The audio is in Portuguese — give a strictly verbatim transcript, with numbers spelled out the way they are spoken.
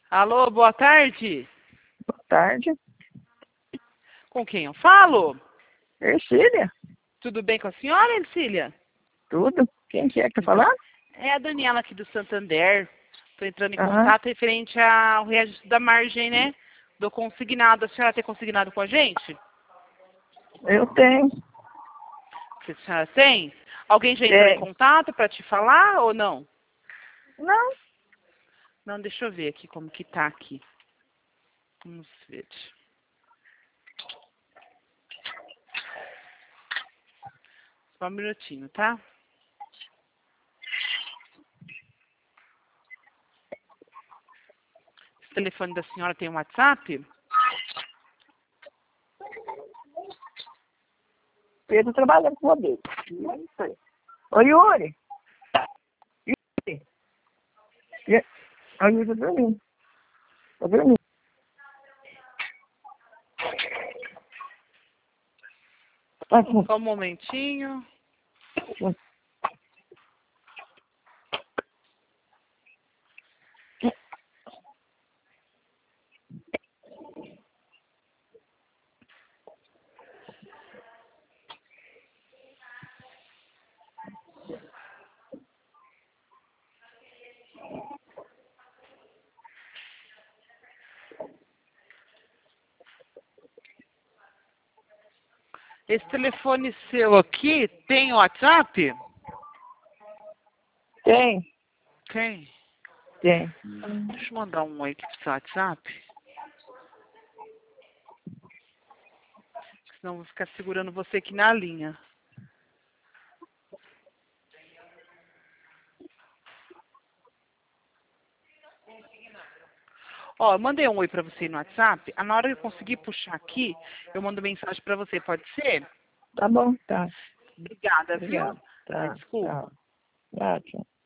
Alô, boa tarde. Boa tarde. Com quem eu falo? Ercília? Tudo bem com a senhora, Ercília? Tudo? Quem que é que tá Então, falando? é a Daniela aqui do Santander. Estou entrando em Aham. contato referente ao registro da margem, né? Do consignado. A senhora tem consignado com a gente? Eu tenho. A senhora tem? Alguém já entrou em Tenho. contato para te falar ou não? Não. Não, deixa eu ver aqui como que tá aqui. Vamos ver. Só um minutinho, tá? Esse telefone da senhora tem um WhatsApp? Pedro trabalhando com você. Ô, Yuri. Yuri. Yuri. Ô, Yuri tá dormindo. Tá dormindo. Tá com... Só um momentinho. Esse telefone seu aqui tem WhatsApp? Tem. Tem. Tem. Deixa eu mandar um oi aqui pro seu WhatsApp. Senão eu vou ficar segurando você aqui na linha. Ó, eu mandei um oi pra você no WhatsApp. Na hora que eu conseguir puxar aqui, eu mando mensagem pra você. Pode ser? Tá bom, tá. Obrigada, viu? Obrigado. Ai, Tá. desculpa. Tchau. Tchau, tchau.